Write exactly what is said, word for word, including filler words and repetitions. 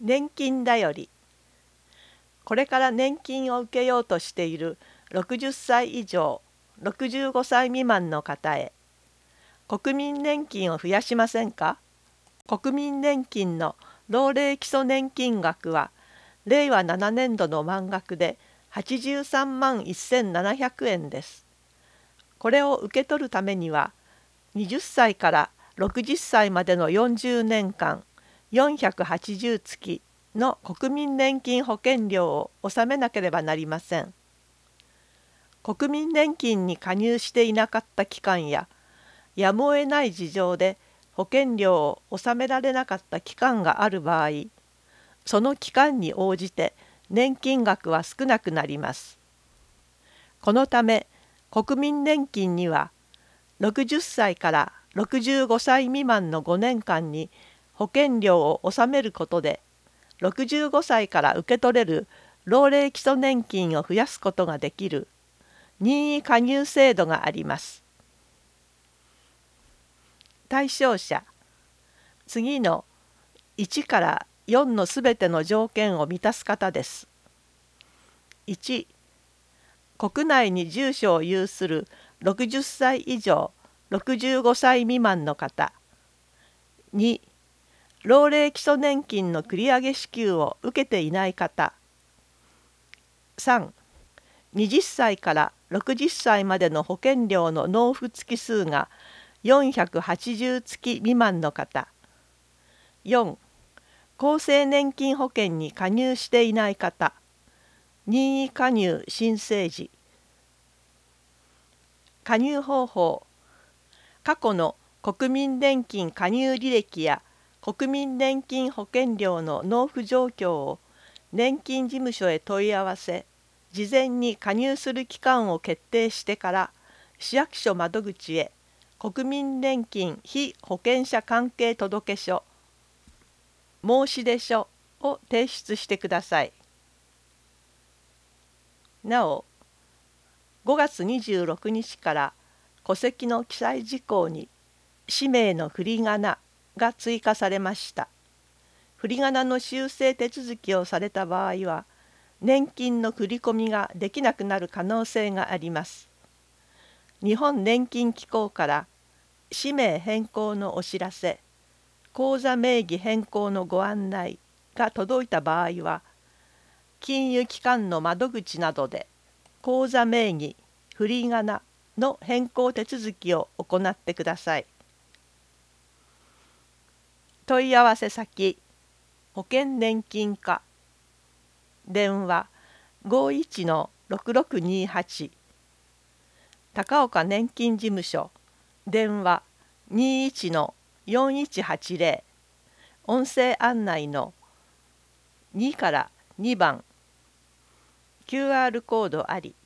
年金だより。これから年金を受けようとしているろくじゅっさい以上、ろくじゅうごさい未満の方へ、国民年金を増やしませんか？国民年金の老齢基礎年金額は、れいわななねんどの満額ではちじゅうさんまんせんななひゃくえんです。これを受け取るためには、はたちからろくじゅっさいまでのよんじゅうねんかん、よんひゃくはちじゅうつきの国民年金保険料を納めなければなりません。国民年金に加入していなかった期間や、やむを得ない事情で保険料を納められなかった期間がある場合、その期間に応じて年金額は少なくなります。このため、国民年金には、ろくじゅっさいからろくじゅうごさい未満のごねんかんに保険料を納めることで、ろくじゅうごさいから受け取れる老齢基礎年金を増やすことができる任意加入制度があります。対象者、次のいちからよんのすべての条件を満たす方です。いち、国内に住所を有するろくじゅっさい以上、ろくじゅうごさい未満の方。に、老齢基礎年金の繰り上げ支給を受けていない方。さん、はたちからろくじゅっさいまでの保険料の納付月数がよんひゃくはちじゅうつき未満の方。よん、厚生年金保険に加入していない方。任意加入申請時。加入方法。過去の国民年金加入履歴や国民年金保険料の納付状況を年金事務所へ問い合わせ、事前に加入する期間を決定してから市役所窓口へ国民年金被保険者関係届書申出書を提出してください。なお、ごがつにじゅうろくにちから戸籍の記載事項に氏名の振り仮名が追加されました。振り仮名の修正手続きをされた場合は、年金の振り込みができなくなる可能性があります。日本年金機構から氏名変更のお知らせ、口座名義変更のご案内が届いた場合は、金融機関の窓口などで口座名義、振り仮名の変更手続きを行ってください。問い合わせ先、保険年金課、電話 ごいちのろくろくにはち、高岡年金事務所、電話 にいちのよんいちはちぜろ、音声案内のにからにばん、キューアール コードあり。